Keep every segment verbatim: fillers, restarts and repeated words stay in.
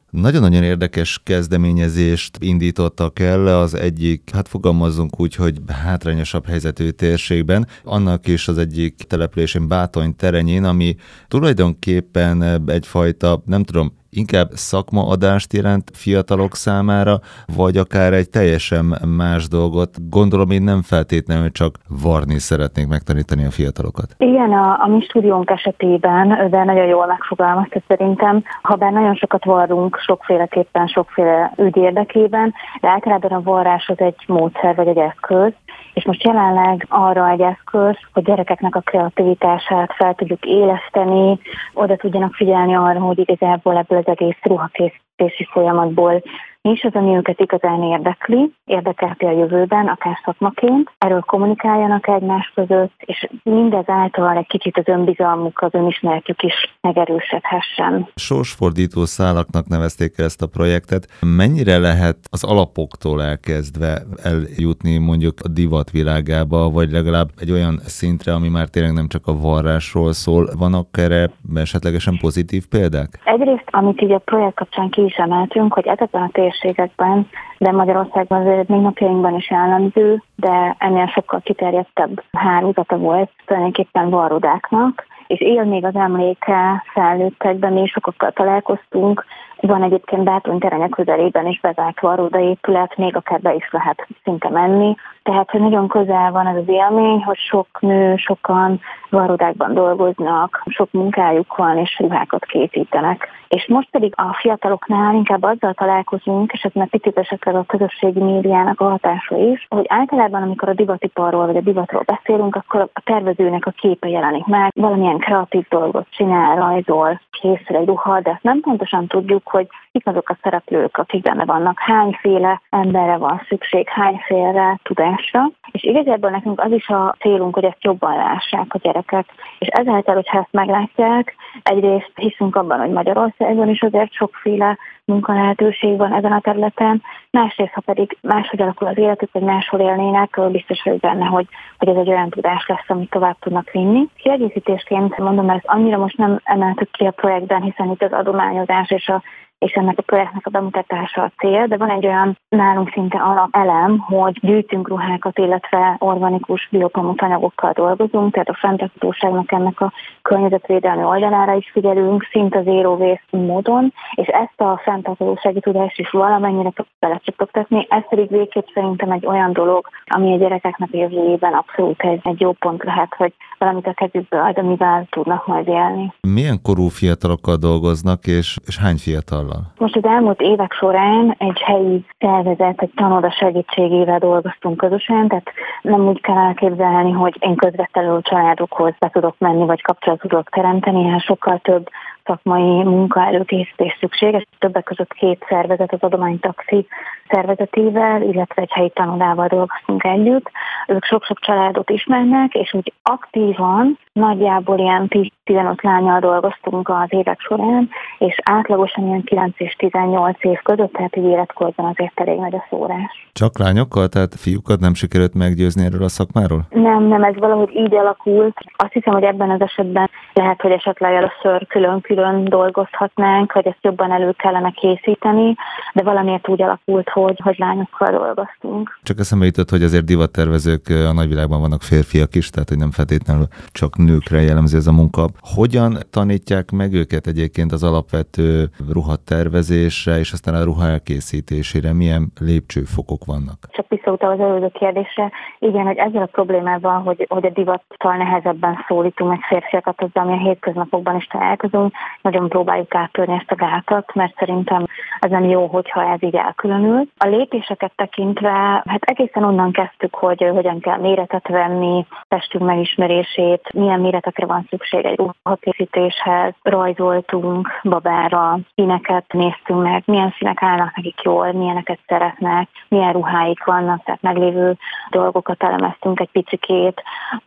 Nagyon-nagyon érdekes kezdeményezést indítottak el az egyik, hát fogalmazzunk úgy, hogy hátrányosabb helyzetű térségben, annak is az egyik településén Bátony Terenyén, ami tulajdonképpen egyfajta, nem tudom, inkább szakmaadást jelent fiatalok számára, vagy akár egy teljesen más dolgot. Gondolom, én nem feltétlenül csak varni szeretnék megtanítani a fiatalokat. Igen, a, a mi stúdiónk esetében, de nagyon jól megfogalmazta szerintem, ha bár nagyon sokat varrunk sokféleképpen, sokféle ügy érdekében, de általában a varrás az egy módszer vagy egy eszköz, és most jelenleg arra egy eszköz, hogy gyerekeknek a kreativitását fel tudjuk éleszteni, oda tudjanak figyelni arra, hogy igazából ebből az egész ruhakészítési folyamatból mi is az, ami őket igazán érdekli, érdekelti a jövőben, akár szakmaként, erről kommunikáljanak egymás között, és mindezáltal egy kicsit az önbizalmuk, az önismeretük is megerősödhessen. Sorsfordító szálaknak nevezték el ezt a projektet. Mennyire lehet az alapoktól elkezdve eljutni mondjuk a divat világába, vagy legalább egy olyan szintre, ami már tényleg nem csak a varrásról szól? Vannak erre esetlegesen pozitív példák? Egyrészt, amit így a projekt kapcsán ki is emeltünk, hogy ezekben a térségekben, de Magyarországban azért még napjainkban is jellemző, de ennél sokkal kiterjedtebb hálózata volt tulajdonképpen varrodáknak, és él még az emléke felnőttekben, mi sokakkal találkoztunk. Van egyébként Bátony Terenye közelében is bezárt varrodaépület, még akár be is lehet szinte menni. Tehát, hogy nagyon közel van ez az élmény, hogy sok nő, sokan varrodákban dolgoznak, sok munkájuk van, és ruhákat készítenek. És most pedig a fiataloknál inkább azzal találkozunk, és ez már picit esetleg a közösségi médiának a hatása is, hogy általában, amikor a divatiparról vagy a divatról beszélünk, akkor a tervezőnek a képe jelenik meg, valamilyen kreatív dolgot csinál, rajzol, készül egy ruha, de ezt nem pontosan tudjuk, hogy kik azok a szereplők, akik benne vannak, hányféle emberre van szükség, hányféle tudásra, és igazából nekünk az is a célunk, hogy ezt jobban lássák a gyerekek, és ezáltal, hogyha ezt meglátják, egyrészt hiszünk abban, hogy Magyarországon is azért sokféle munkalehetőség van ezen a területen, másrészt, ha pedig máshogy alakul az életük, vagy máshol élnének, biztos vagyok benne, hogy, hogy ez egy olyan tudás lesz, amit tovább tudnak vinni. Kiegészítésként mondom, mert ezt annyira most nem emeltük ki a projektben, hiszen itt az adományozás és a és ennek a projektnek a bemutatása a cél, de van egy olyan nálunk szinte alapelem, hogy gyűjtünk ruhákat, illetve organikus biopamut anyagokkal dolgozunk, tehát a fenntarthatóságnak ennek a környezetvédelmi oldalára is figyelünk, szinte zero waste módon, és ezt a fenntarthatósági tudást is valamennyire belecsapogtatni, ez pedig végképp szerintem egy olyan dolog, ami a gyerekeknek a jövőjében abszolút egy, egy jó pont lehet, hogy valamit a kezükbe ad, amivel tudnak majd élni. Milyen korú fiatalokkal dolgoznak, és, és hány fiatal? Most az elmúlt évek során egy helyi szervezet, egy tanoda segítségével dolgoztunk közösen, tehát nem úgy kell elképzelni, hogy én közvetlenül családokhoz be tudok menni, vagy kapcsolatot tudok teremteni, hát sokkal több szakmai munka előkészítés szükséges. Többek között két szervezet, az Adománytaxi szervezetével, illetve egy helyi tanodával dolgoztunk együtt. Ők sok-sok családot ismernek, és úgy aktívan nagyjából ilyen tíz-tizenöt lányal dolgoztunk az évek során, és átlagosan ilyen kilenc és tizennyolc év között, tehát így életkorban azért elég nagy a szórás. Csak lányokkal, tehát fiúkat nem sikerült meggyőzni erről a szakmáról? Nem, nem, ez valahogy így alakult. Azt hiszem, hogy ebben az esetben lehet, hogy esetleg először külön-külön dolgozhatnánk, hogy ezt jobban elő kellene készíteni, de valamiért úgy alakult, hogy, hogy lányokkal dolgoztunk. Csak eszembe jutott, hogy azért divattervezők a nagyvilágban vannak férfiak is, tehát hogy nem feltétlenül csak nőkre jellemző ez a munka. Hogyan tanítják meg őket egyébként az alapvető ruhatervezésre, és aztán a ruha elkészítésére? Milyen lépcsőfokok vannak? Csak visszautal az előző kérdésre. Igen, hogy ezzel a problémával, hogy, hogy a divattal nehezebben szólítunk meg férfiakat, azzal, ami a hétköznapokban is találkozunk, nagyon próbáljuk áttörni ezt a gátat, mert szerintem az nem jó, hogyha ez így elkülönül. A lépéseket tekintve, hát egészen onnan kezdtük, hogy hogyan kell méretet venni, testünk megismerését, milyen méretekre van szükség egy ruhakészítéshez, rajzoltunk babára, színeket néztünk meg, milyen színek állnak nekik jól, milyeneket szeretnek, milyen ruháik vannak, tehát meglévő dolgokat elemeztünk egy picikét,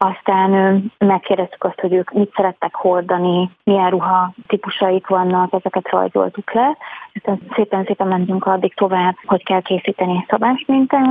aztán megkérdeztük azt, hogy ők mit szerettek hordani, milyen ruha típusaik vannak, ezeket rajzoltuk le, aztán szépen-szépen mentünk addig tovább, hogy kell készíteni egy szabásmintát,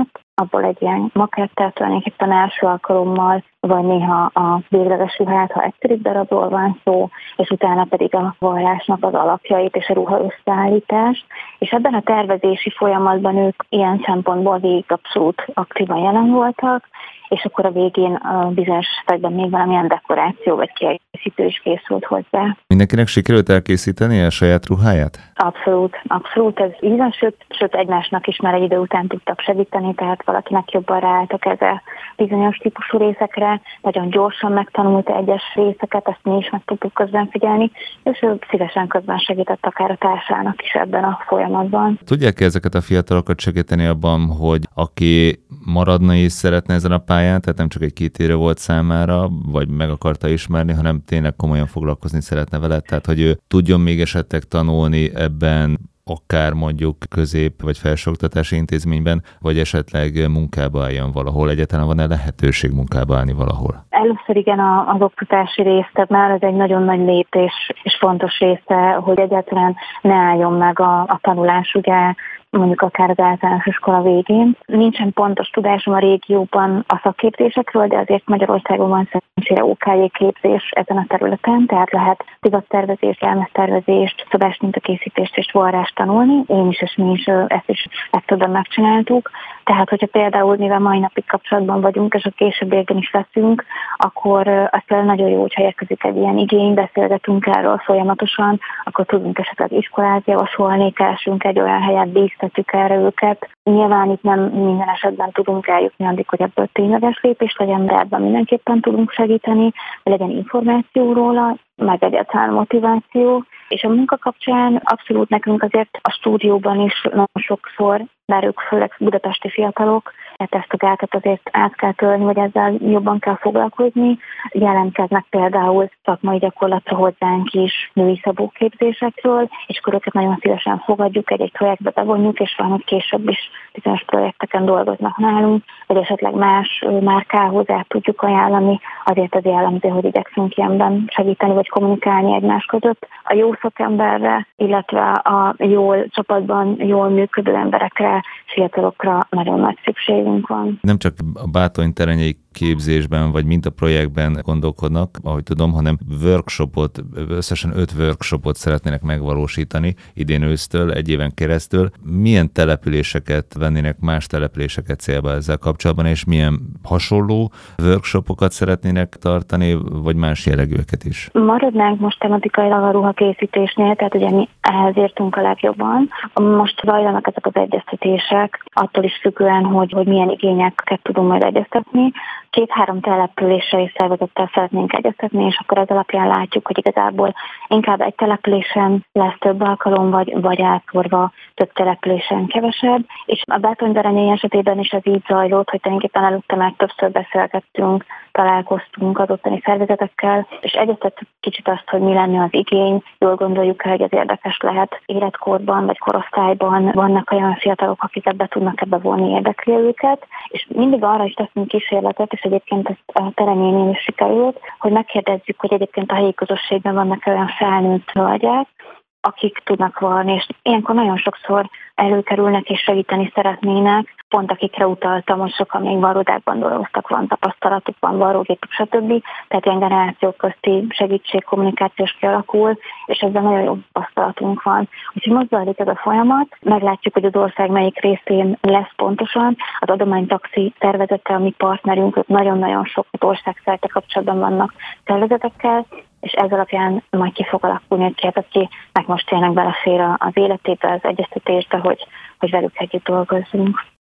abból egy ilyen makettet, tulajdonképpen első alkalommal, vagy néha a végleges ruhát, ha egyszerűbb darabról van szó, és utána pedig a varrásnak az alapjait és a ruha összeállítást. És ebben a tervezési folyamatban ők ilyen szempontból végig abszolút aktívan jelen voltak, és akkor a végén a bizonyos esetekben még valamilyen dekoráció vagy kiegészítő is készült hozzá. Mindenkinek sikerült elkészíteni a saját ruháját? Abszolút, abszolút, ez így van, sőt, sőt egymásnak is már egy idő után tudtak segíteni, tehát valakinek jobban ráálltak ezzel bizonyos típusú részekre, nagyon gyorsan megtanulta egyes részeket, ezt mi is meg tudtuk közben figyelni, és ő szívesen közben segített akár a társának is ebben a folyamatban. Tudják-e ezeket a fiatalokat segíteni abban, hogy aki maradna és szeretne ezen a pályán, tehát nem csak egy két éve volt számára, vagy meg akarta ismerni, hanem tényleg komolyan foglalkozni szeretne vele, tehát hogy ő tudjon még esetleg tanulni ebben, akár mondjuk közép- vagy felsőoktatási intézményben, vagy esetleg munkába álljon valahol. Egyáltalán van-e lehetőség munkába állni valahol? Először igen, az oktatási rész, tehát már ez egy nagyon nagy lépés és fontos része, hogy egyáltalán ne álljon meg a, a tanulás, ugye mondjuk akár az általános iskola végén. Nincsen pontos tudásom a régióban a szakképzésekről, de azért Magyarországon van szerencsére ó ká jé képzés ezen a területen, tehát lehet divattervezést, jelmeztervezést, szobás mintakészítést és varrást tanulni. Én is és mi is ezt is ezt tudom megcsináltuk. Tehát, hogyha például, mivel mai napig kapcsolatban vagyunk, és a későbbiekben is leszünk, akkor azt nagyon jó, hogyha érkezik egy ilyen igény, beszélgetünk erről folyamatosan, akkor tudunk esetleg iskolát javasolni, keresünk egy olyan helyet, bíztatjuk erre őket. Nyilván itt nem minden esetben tudunk eljutni addig, hogy ebből tényleges lépés legyen, de ebben mindenképpen tudunk segíteni, hogy legyen információ róla, meg egyáltalán motiváció. És a munka kapcsán abszolút nekünk azért a stúdióban is nagyon sokszor, bár ők főleg budapesti fiatalok, tehát ezt a gátat azért át kell törni, vagy ezzel jobban kell foglalkozni. Jelentkeznek például szakmai gyakorlatra hozzánk is női szabóképzésekről, és akkor őket nagyon szívesen fogadjuk, egy-egy projektbe bevonjuk, és van, hogy később is bizonyos projekteken dolgoznak nálunk, vagy esetleg más márkához át tudjuk ajánlani, azért az jellemző, hogy igyekszünk ilyenben segíteni, vagy kommunikálni egymás között. A jó szakemberre, illetve a jól csapatban jól működő emberekre, fiatalokra nagyon nagy szükségünk van. Nem csak a Bátony terenyei képzésben vagy mintaprojektben gondolkodnak, ahogy tudom, hanem workshopot, összesen öt workshopot szeretnének megvalósítani idén ősztől, egy éven keresztül. Milyen településeket vennének, más településeket célba ezzel kapcsolatban, és milyen hasonló workshopokat szeretnének tartani, vagy más jellegűeket is? Maradnánk most tematikailag a ruhakészítésnél, tehát ugye mi ehhez értünk a legjobban. Most zajlanak ezek az egyeztetések, attól is függően, hogy, hogy milyen igényeket tudunk majd egyeztetni. Két-három településsel és szervezettel szeretnénk egyeztetni, és akkor ez alapján látjuk, hogy igazából inkább egy településen lesz több alkalom, vagy, vagy átszórva több településen kevesebb. És a Bátony-Berenyei esetében is ez így zajlott, hogy tulajdonképpen előtte már többször beszélgettünk, találkoztunk az ottani szervezetekkel, és egyeztettük kicsit azt, hogy mi lenne az igény, jól gondoljuk el, hogy ez érdekes lehet életkorban vagy korosztályban. Vannak olyan fiatalok, akik ebbe tudnak ebbe vonni, érdekli őket, és mindig arra is teszünk kísérletet, és egyébként ezt a Terenyénél is sikerült, hogy megkérdezzük, hogy egyébként a helyi közösségben vannak olyan felnőtt hölgyek, akik tudnak varni, és ilyenkor nagyon sokszor előkerülnek és segíteni szeretnének, pont akikre utaltam, hogy sokan még varródákban dolgoztak, van tapasztalatuk, van varrógépük, stb. Tehát ilyen generációk közti segítség, kommunikációs kialakul, és ezzel nagyon jó tapasztalatunk van. Úgyhogy most zajlik ez a folyamat, meglátjuk, hogy az ország melyik részén lesz pontosan. Az adománytaxi szervezete, a mi partnerünk, ők nagyon-nagyon sok országszerte kapcsolatban vannak szervezetekkel, és ez alapján majd ki fog alakulni, hogy ki az, aki meg most tényleg belefér az életébe, az egyeztetésbe, hogy, hogy velük együtt dolgozzunk.